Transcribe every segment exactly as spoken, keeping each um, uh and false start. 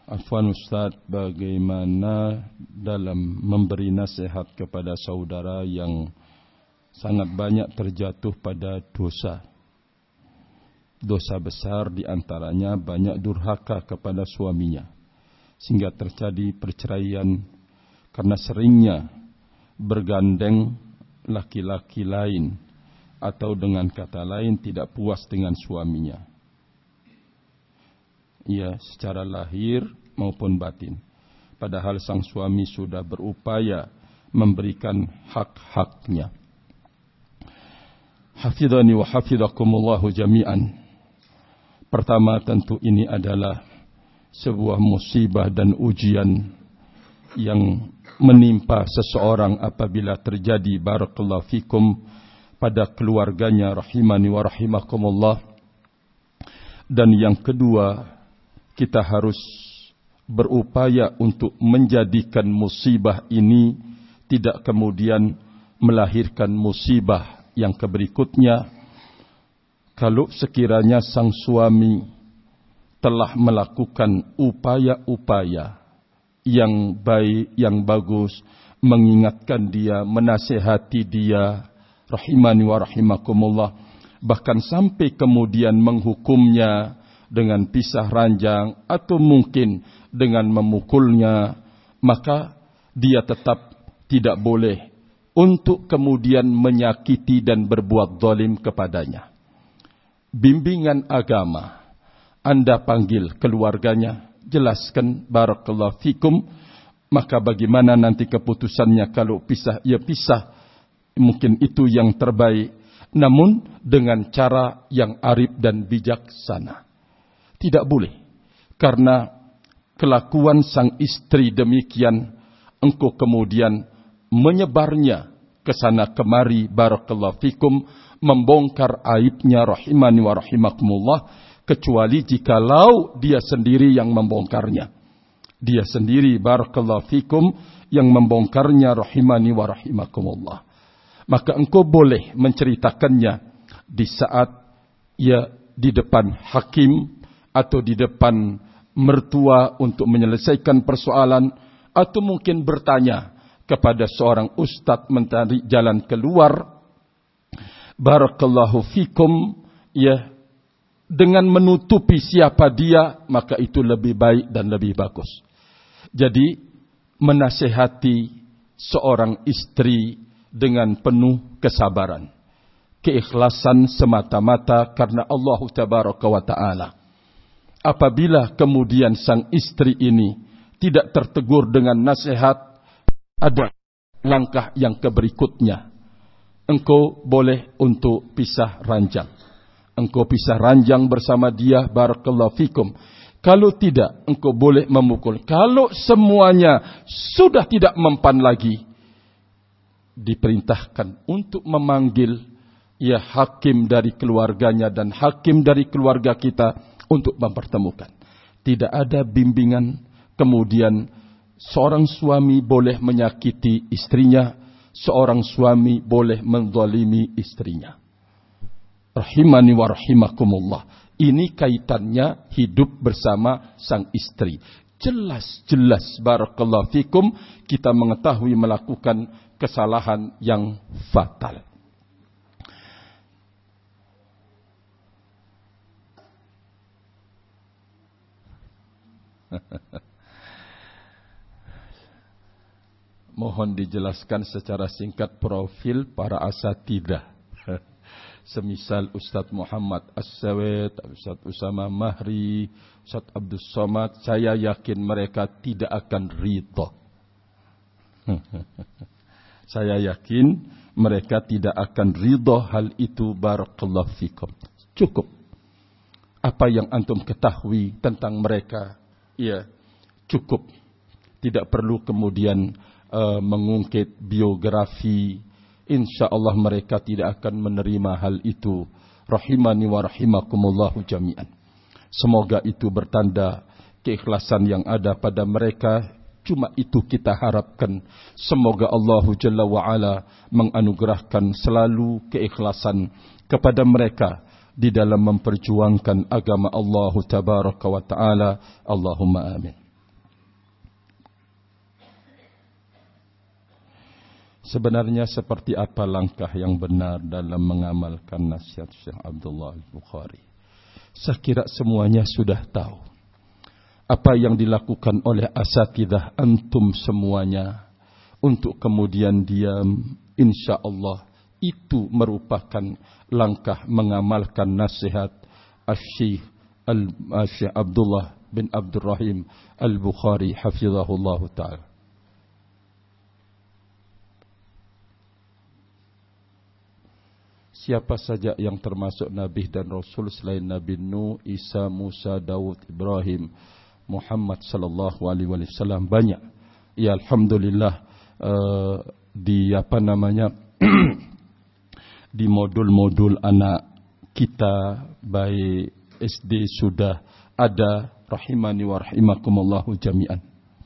Afwan Ustaz, bagaimana dalam memberi nasihat kepada saudara yang sangat banyak terjatuh pada dosa. Dosa besar diantaranya banyak durhaka kepada suaminya, sehingga terjadi perceraian karena seringnya bergandeng laki-laki lain, atau dengan kata lain tidak puas dengan suaminya. Ya, secara lahir maupun batin. Padahal sang suami sudah berupaya memberikan hak-haknya. Hafidhani wa hafidhakumullahu jami'an. Pertama, tentu ini adalah sebuah musibah dan ujian yang menimpa seseorang apabila terjadi barakallahu fikum pada keluarganya, rahimani wa rahimakumullah. Dan yang kedua, kita harus berupaya untuk menjadikan musibah ini tidak kemudian melahirkan musibah yang keberikutnya. Kalau sekiranya sang suami telah melakukan upaya-upaya yang baik, yang bagus, mengingatkan dia, menasihati dia, rahimani wa rahimakumullah, bahkan sampai kemudian menghukumnya dengan pisah ranjang atau mungkin dengan memukulnya, maka dia tetap tidak boleh untuk kemudian menyakiti dan berbuat zalim kepadanya. Bimbingan agama, Anda panggil keluarganya, jelaskan barakallahu fikum, maka bagaimana nanti keputusannya kalau pisah, ya pisah, mungkin itu yang terbaik, namun dengan cara yang arif dan bijaksana. Tidak boleh, karena kelakuan sang istri demikian, engkau kemudian menyebarnya ke sana kemari, barakallahu fikum, membongkar aibnya, rahimani wa rahimakumullah, kecuali jikalau dia sendiri yang membongkarnya. Dia sendiri, barakallahu fikum, yang membongkarnya, rahimani wa rahimakumullah. Maka engkau boleh menceritakannya di saat ya di depan hakim, atau di depan mertua untuk menyelesaikan persoalan, atau mungkin bertanya kepada seorang ustadz mencari jalan keluar, barakallahu fikum, ya, dengan menutupi siapa dia, maka itu lebih baik dan lebih bagus. Jadi menasihati seorang istri dengan penuh kesabaran, keikhlasan semata-mata karena Allah tabaraka wa ta'ala. Apabila kemudian sang istri ini tidak tertegur dengan nasihat, ada langkah yang keberikutnya. Engkau boleh untuk pisah ranjang. Engkau pisah ranjang bersama dia, barakallahu fikum. Kalau tidak, engkau boleh memukul. Kalau semuanya sudah tidak mempan lagi, diperintahkan untuk memanggil ya hakim dari keluarganya dan hakim dari keluarga kita untuk mempertemukan. Tidak ada bimbingan kemudian seorang suami boleh menyakiti istrinya, seorang suami boleh menzalimi istrinya. Rahimani wa rahimakumullah. Ini kaitannya hidup bersama sang istri. Jelas-jelas barakallahu fikum kita mengetahui melakukan kesalahan yang fatal. Mohon dijelaskan secara singkat profil para asatidzah. Semisal Ustadz Muhammad As-Sawed, Ustadz Usama Mahri, Ustadz Abdul Somad, saya yakin mereka tidak akan ridha. Saya yakin mereka tidak akan ridha hal itu, barakallahu fikum. Cukup apa yang antum ketahui tentang mereka, ya cukup. Tidak perlu kemudian uh, mengungkit biografi. Insya Allah mereka tidak akan menerima hal itu. Rahimani wa rahimakumullahu jami'an. Semoga itu bertanda keikhlasan yang ada pada mereka. Cuma itu kita harapkan. Semoga Allah Jalla wa'ala menganugerahkan selalu keikhlasan kepada mereka di dalam memperjuangkan agama Allah Tabaraka wa Ta'ala. Allahumma amin. Sebenarnya seperti apa langkah yang benar dalam mengamalkan nasihat Syekh Abdullah Al-Bukhari? Saya kira semuanya sudah tahu. Apa yang dilakukan oleh asatidzah antum semuanya untuk kemudian diam, insya Allah itu merupakan langkah mengamalkan nasihat Syekh Syekh Abdullah bin Abdurrahim Al-Bukhari hafizahullah ta'ala. Siapa saja yang termasuk Nabi dan Rasul selain Nabi Nuh, Isa, Musa, Daud, Ibrahim, Muhammad sallallahu alaihi wasallam banyak. Ya alhamdulillah uh, di apa namanya di modul-modul anak kita baik S D sudah ada, rahimani wa rahimakumullahu jami'an.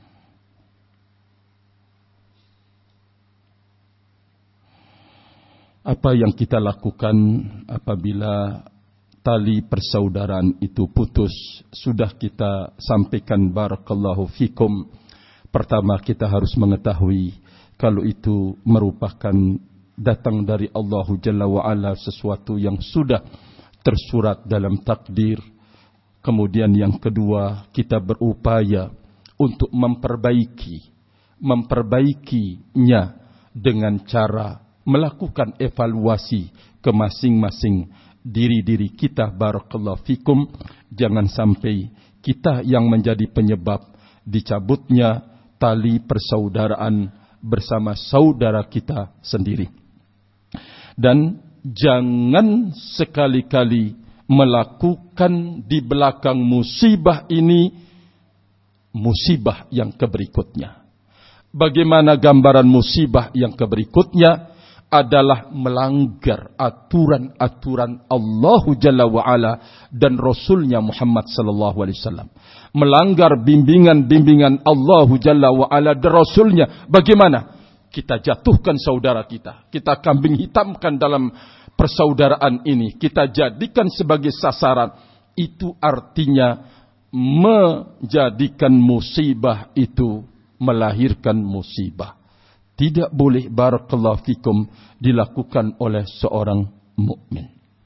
Apa yang kita lakukan apabila tali persaudaraan itu putus, sudah kita sampaikan barakallahu fikum. Pertama kita harus mengetahui kalau itu merupakan datang dari Allah Jalla wa'ala, sesuatu yang sudah tersurat dalam takdir. Kemudian yang kedua, kita berupaya untuk memperbaiki memperbaikinya dengan cara melakukan evaluasi ke masing-masing diri-diri kita barakallahu fikum. Jangan sampai kita yang menjadi penyebab dicabutnya tali persaudaraan bersama saudara kita sendiri. Dan jangan sekali-kali melakukan di belakang musibah ini musibah yang keberikutnya. Bagaimana gambaran musibah yang keberikutnya? Adalah melanggar aturan-aturan Allah Jalla wa'ala dan Rasulnya Muhammad sallallahu alaihi wasallam. Melanggar bimbingan-bimbingan Allah Jalla wa'ala dan Rasulnya. Bagaimana? Kita jatuhkan saudara kita. Kita kambing hitamkan dalam persaudaraan ini. Kita jadikan sebagai sasaran. Itu artinya menjadikan musibah itu melahirkan musibah. Tidak boleh barakallahu fikum dilakukan oleh seorang mukmin.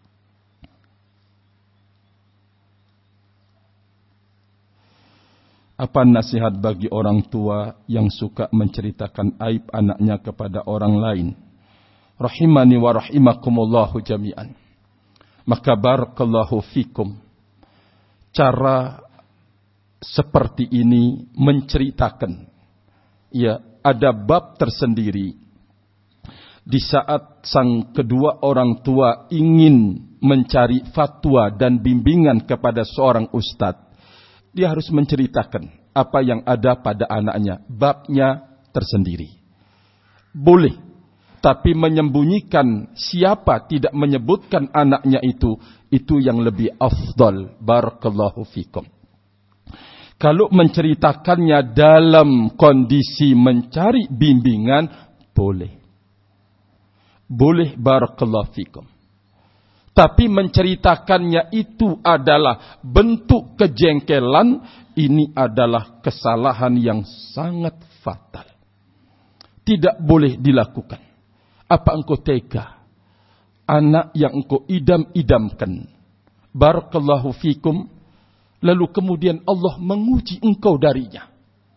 Apa nasihat bagi orang tua yang suka menceritakan aib anaknya kepada orang lain? Rahimani wa rahimakumullahu jami'an. Maka barakallahu fikum, cara seperti ini menceritakan, ya, ada bab tersendiri. Di saat sang kedua orang tua ingin mencari fatwa dan bimbingan kepada seorang ustadz, dia harus menceritakan apa yang ada pada anaknya. Babnya tersendiri. Boleh, tapi menyembunyikan siapa, tidak menyebutkan anaknya itu, itu yang lebih afdal. Barakallahu fikum. Kalau menceritakannya dalam kondisi mencari bimbingan, boleh. Boleh barakallahu fikum. Tapi menceritakannya itu adalah bentuk kejengkelan, ini adalah kesalahan yang sangat fatal. Tidak boleh dilakukan. Apa engkau tega? Anak yang engkau idam-idamkan. Barakallahu fikum. Lalu kemudian Allah menguji engkau darinya.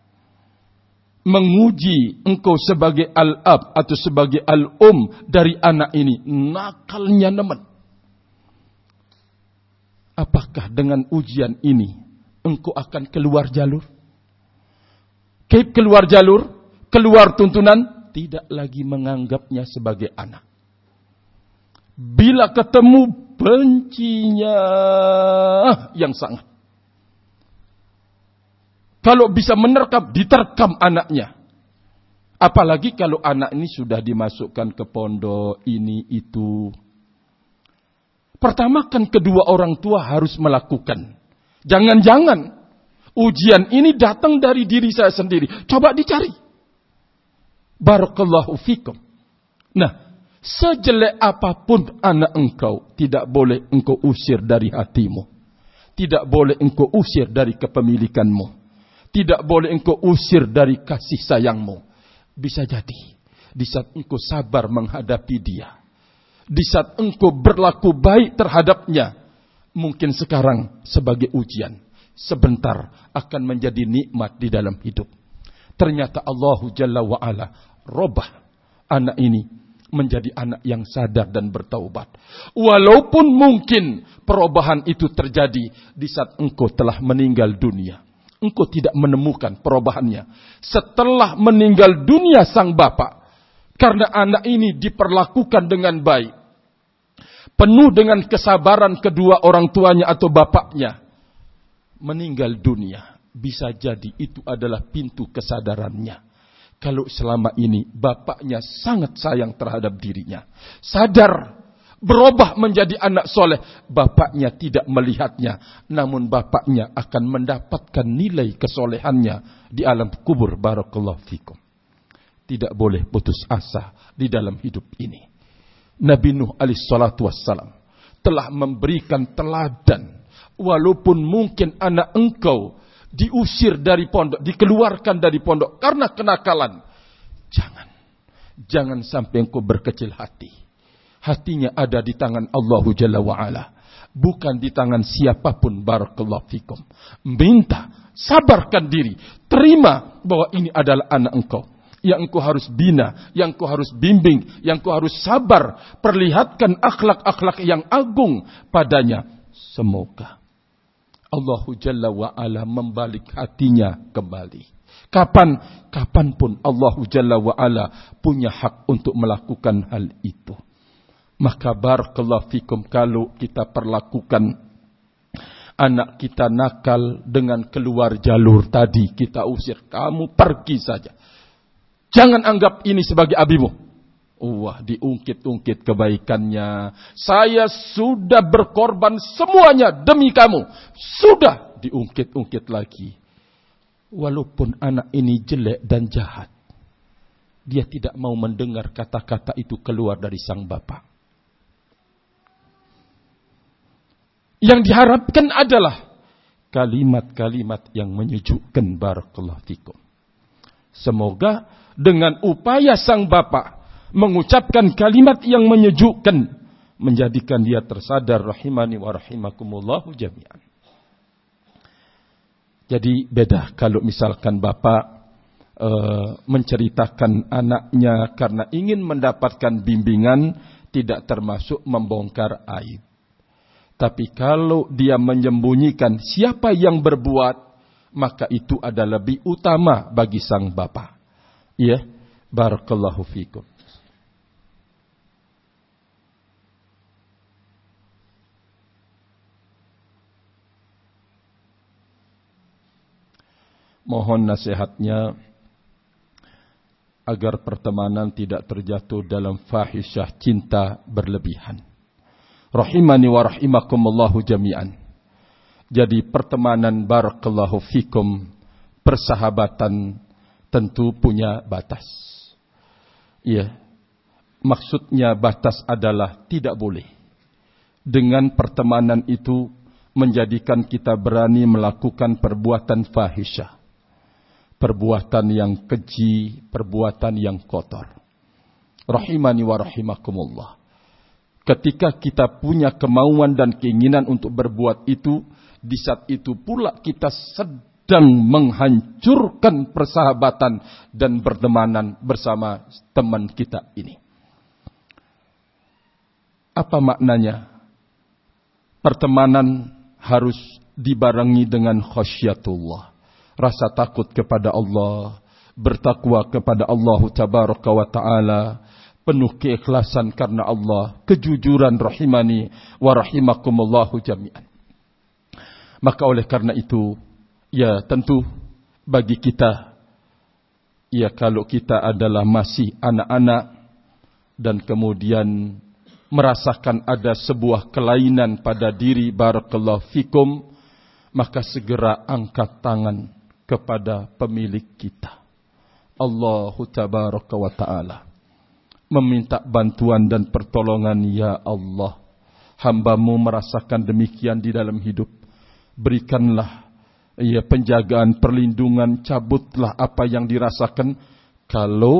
Menguji engkau sebagai al-ab atau sebagai al-um dari anak ini. Nakalnya nemen. Apakah dengan ujian ini engkau akan keluar jalur? Kayak keluar jalur, keluar tuntunan, tidak lagi menganggapnya sebagai anak. Bila ketemu, bencinya yang sangat. Kalau bisa menerkam, diterkam anaknya. Apalagi kalau anak ini sudah dimasukkan ke pondok, ini, itu. Pertama kan kedua orang tua harus melakukan. Jangan-jangan ujian ini datang dari diri saya sendiri. Coba dicari. Barakallahu fikum. Nah, sejelek apapun anak engkau, tidak boleh engkau usir dari hatimu. Tidak boleh engkau usir dari kepemilikanmu. Tidak boleh engkau usir dari kasih sayangmu. Bisa jadi di saat engkau sabar menghadapi dia, di saat engkau berlaku baik terhadapnya, mungkin sekarang sebagai ujian, sebentar akan menjadi nikmat di dalam hidup. Ternyata Allah Jalla wa'ala robah anak ini menjadi anak yang sadar dan bertaubat. Walaupun mungkin perubahan itu terjadi di saat engkau telah meninggal dunia. Engkau tidak menemukan perubahannya setelah meninggal dunia sang bapak. Karena anak ini diperlakukan dengan baik, penuh dengan kesabaran kedua orang tuanya atau bapaknya, meninggal dunia. Bisa jadi itu adalah pintu kesadarannya. Kalau selama ini bapaknya sangat sayang terhadap dirinya, sadar, berubah menjadi anak soleh, bapaknya tidak melihatnya, namun bapaknya akan mendapatkan nilai kesolehannya di alam kubur. Barakallahu fikum. Tidak boleh putus asa di dalam hidup ini. Nabi Nuh alaihi salatu wassalam telah memberikan teladan. Walaupun mungkin anak engkau diusir dari pondok, dikeluarkan dari pondok karena kenakalan, jangan, jangan sampai engkau berkecil hati. Hatinya ada di tangan Allah Jalla wa'ala, bukan di tangan siapapun. Barakallahu fikum. Minta, sabarkan diri, terima bahwa ini adalah anak engkau, yang engkau harus bina, yang engkau harus bimbing, yang engkau harus sabar, perlihatkan akhlak-akhlak yang agung padanya. Semoga Allah Jalla wa'ala membalik hatinya kembali. Kapan? Kapanpun Allah Jalla wa'ala punya hak untuk melakukan hal itu. Maka barakallahu fikum, kalau kita perlakukan anak kita nakal dengan keluar jalur tadi, kita usir, kamu pergi saja. Jangan anggap ini sebagai abimu. Wah, diungkit-ungkit kebaikannya. Saya sudah berkorban semuanya demi kamu. Sudah diungkit-ungkit lagi. Walaupun anak ini jelek dan jahat, dia tidak mau mendengar kata-kata itu keluar dari sang bapak. Yang diharapkan adalah kalimat-kalimat yang menyejukkan. Barakallahu fikum. Semoga dengan upaya sang bapak mengucapkan kalimat yang menyejukkan, menjadikan dia tersadar. Rahimani wa rahimakumullahu jami'an. Jadi beda kalau misalkan bapak e, menceritakan anaknya karena ingin mendapatkan bimbingan, tidak termasuk membongkar aib. Tapi kalau dia menyembunyikan siapa yang berbuat, maka itu adalah lebih utama bagi sang bapak. Ya, barakallahu fikum. Mohon nasihatnya agar pertemanan tidak terjatuh dalam fahisyah cinta berlebihan. Rahimani wa rahimakumullahu jami'an. Jadi pertemanan, barakallahu fikum, persahabatan tentu punya batas. Iya. Maksudnya batas adalah tidak boleh dengan pertemanan itu menjadikan kita berani melakukan perbuatan fahisyah, perbuatan yang keji, perbuatan yang kotor. Rahimani wa rahimakumullah. Ketika kita punya kemauan dan keinginan untuk berbuat itu, di saat itu pula kita sedang menghancurkan persahabatan dan pertemanan bersama teman kita ini. Apa maknanya? Pertemanan harus dibarengi dengan khasyatullah, rasa takut kepada Allah, bertakwa kepada Allah tabaraka wa ta'ala, penuh keikhlasan karena Allah, kejujuran. Rahimani wa rahimakumullahu jami'an. Maka oleh karena itu, ya tentu bagi kita, ya kalau kita adalah masih anak-anak dan kemudian merasakan ada sebuah kelainan pada diri, barakallahu fikum, maka segera angkat tangan kepada pemilik kita, Allah tabaraka wa ta'ala, meminta bantuan dan pertolongan. Ya Allah, hamba-Mu merasakan demikian di dalam hidup. Berikanlah ya penjagaan, perlindungan, cabutlah apa yang dirasakan. Kalau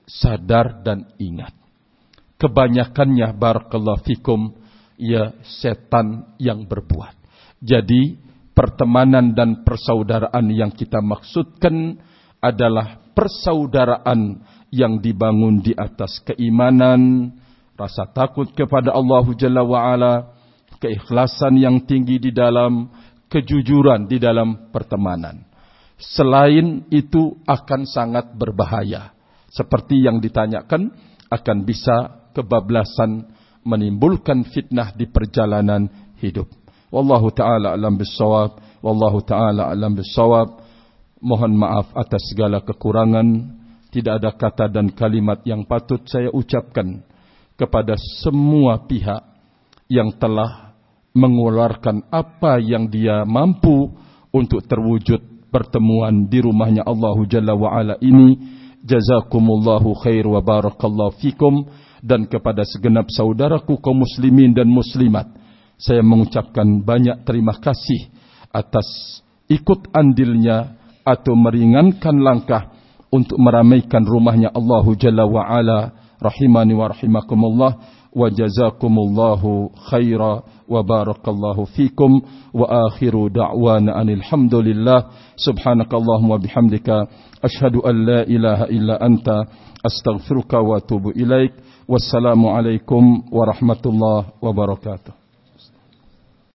sadar dan ingat. Kebanyakannya barakallahu fikum ya setan yang berbuat. Jadi pertemanan dan persaudaraan yang kita maksudkan adalah persaudaraan yang dibangun di atas keimanan, rasa takut kepada Allah Jalla wa'ala, keikhlasan yang tinggi di dalam, kejujuran di dalam pertemanan. Selain itu akan sangat berbahaya. Seperti yang ditanyakan, akan bisa kebablasan, menimbulkan fitnah di perjalanan hidup. Wallahu ta'ala alam bissawab. Wallahu ta'ala alam bissawab. Mohon maaf atas segala kekurangan. Tidak ada kata dan kalimat yang patut saya ucapkan kepada semua pihak yang telah mengeluarkan apa yang dia mampu untuk terwujud pertemuan di rumahnya Allah Jalla wa'ala ini. Jazakumullahu khair wa barakallahu fikum. Dan kepada segenap saudaraku kaum muslimin dan muslimat, saya mengucapkan banyak terima kasih atas ikut andilnya atau meringankan langkah untuk meramaikan rumahnya Allah Jalla wa'ala. Rahimani wa rahimakumullah. Wa jazakumullahu khaira wa barakallahu fikum. Wa akhiru da'wana anilhamdulillah. Subhanakallahumma bihamdika. Ashhadu an la ilaha illa anta. Astaghfiruka wa atubu ilaik. Wassalamu alaikum warahmatullahi wabarakatuh.